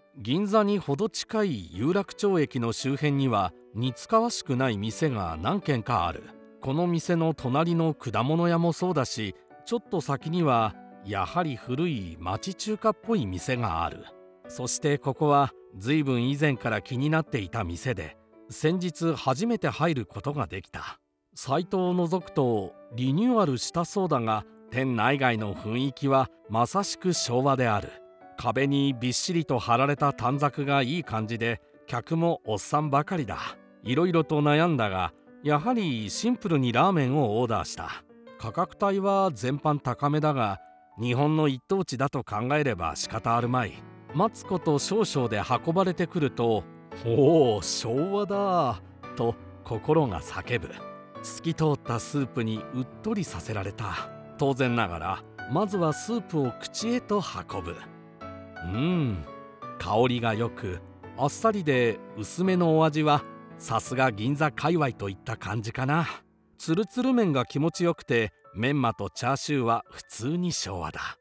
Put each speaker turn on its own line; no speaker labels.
銀座にほど近い有楽町駅の周辺には似つかわしくない店が何軒かある。この店の隣の果物屋もそうだし、ちょっと先にはやはり古い町中華っぽい店がある。そしてここは随分以前から気になっていた店で、先日初めて入ることができた。サイトを覗くとリニューアルしたそうだが、店内外の雰囲気はまさしく昭和である。壁にびっしりと貼られた短冊がいい感じで、客もおっさんばかりだ。いろいろと悩んだが、やはりシンプルにラーメンをオーダーした。価格帯は全般高めだが、日本の一等地だと考えれば仕方あるまい。待つこと少々で運ばれてくると、おお昭和だと心が叫ぶ。透き通ったスープにうっとりさせられた。当然ながらまずはスープを口へと運ぶ。香りがよく、あっさりで薄めのお味はさすが銀座界隈といった感じかな。つるつる麺が気持ちよくて、メンマとチャーシューは普通に昭和だ。